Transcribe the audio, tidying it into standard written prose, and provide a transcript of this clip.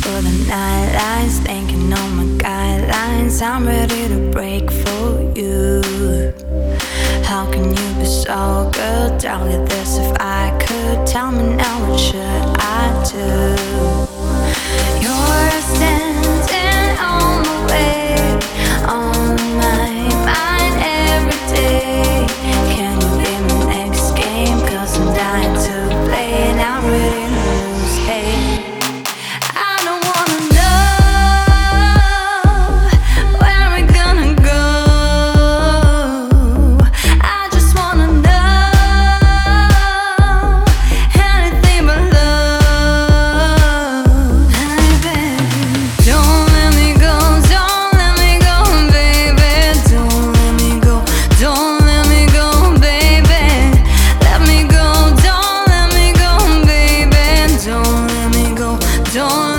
for the nightlights, thinking on my guidelines. I'm ready to break for you. How can you be so good? Tell me this if I could. Tell me now, what should I do? You're standing on the way, on my mind every day. Can you be my next game? 'Cause I'm dying to play and I'm ready to lose. Hey, I don't wanna know where we're gonna go. I just wanna know anything but love. Hey baby, don't let me go, don't let me go, baby. Don't let me go, don't let me go, baby. Let me go, don't let me go, baby. Don't let me go, don't